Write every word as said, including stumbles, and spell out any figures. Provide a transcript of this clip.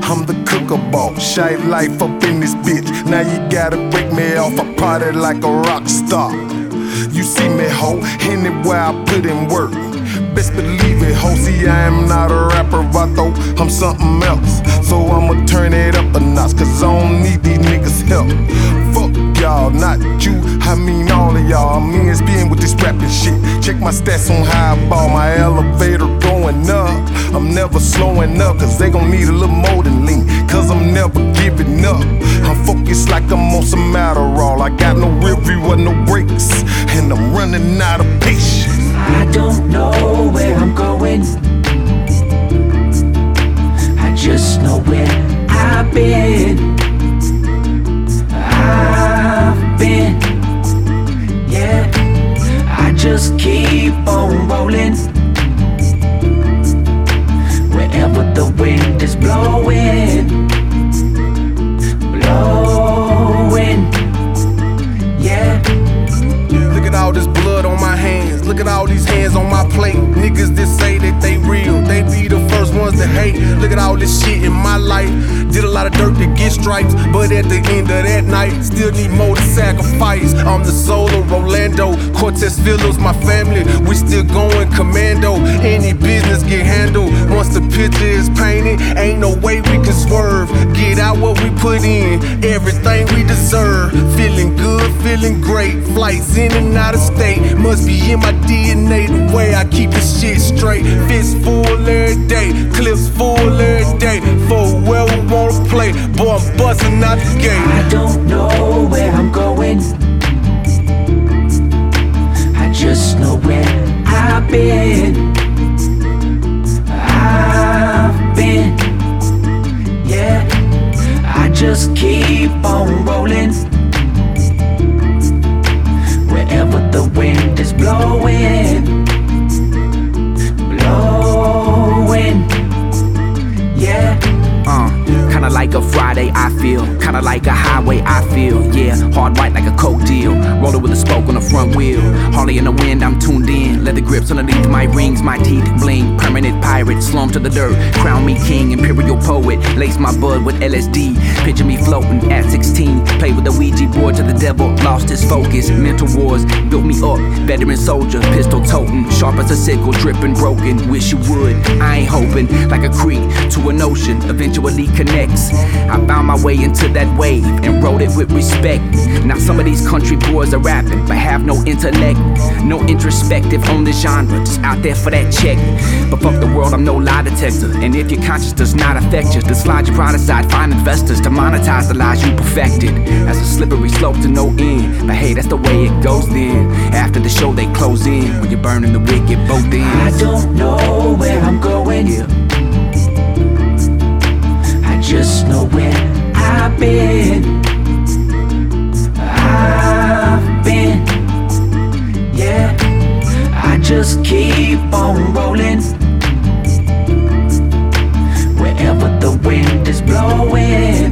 I'm the cooker boss, shy life up in this bitch. Now you gotta break me off, I party like a rock star. You see me, ho, anywhere I put in work. Best believe it, ho, see I am not a rapper, vato, I'm something else. So I'ma turn it up a notch, cause I don't need these niggas' help. Fuck y'all, not you, I mean all of y'all. I'm E S P N with this rapping shit. Check my stats on how I ball, my elevator going up. I'm never slowing up, cause they gon' need a little more than lean. Cause I'm never giving up. I'm focused like I'm on some Adderall. I got no rear view or no brakes, and I'm running out of patience. I don't know where I'm going, I just know where I've been. I've been, yeah. I just keep on rolling, wherever the wind is blowing, blowing, yeah. Look at all this blood on my hands, look at all these hands on my plate. Niggas that say that they real, they be the first ones to hate. Look at all this shit in my life, did a lot of dirt to get stripes, but at the end of that night, still need more to sacrifice. I'm the soul of Rolando, Cortez Phillips, my family, we still going commando. Any business get handled, once the picture is painted, ain't no way we can swerve. Get out what we put in, everything we deserve. Feeling good, feeling great, flights in and out of state, must be in my D N A, the way I keep this shit straight. Fist full every day, clips full every day, for whoever wanna play, boy I'm bustin' out the gate. I don't know where I'm going, I just know where I've been. I've been, yeah. I just keep on rolling, wherever the wind is blowing, blowing, yeah. Uh, kinda like a Friday, I feel. Kinda like a highway, I feel. Yeah, hard white like a coke deal. Rolling with a spoke on the front wheel. Harley in the wind, I'm tuned in. Leather grips underneath my rings, my teeth bling. Permanent pirate, slum to the dirt. Crown me king, imperial poet. Lace my bud with L S D. Picture me floating at sixteen. Play with the Ouija board to the devil. Lost his focus. Mental wars built me up. Veteran soldier, pistol toting. Sharp as a sickle, dripping broken. Wish you would. I ain't hoping. Like a creek to an ocean. Eventually connects. I found my way into that wave and rode it with respect. Now some of these country boys are rapping, but have no intellect, no introspective on the genre, just out there for that check. But fuck the world, I'm no lie detector. And if your conscience does not affect you, then slide your pride aside, find investors to monetize the lies you perfected. As a slippery slope to no end, but hey, that's the way it goes then. After the show they close in, when you're burning the wick at both ends. I don't know where I'm going, Yeah. I just know where I've been. I've been, yeah. I just keep on rolling, wherever the wind is blowing.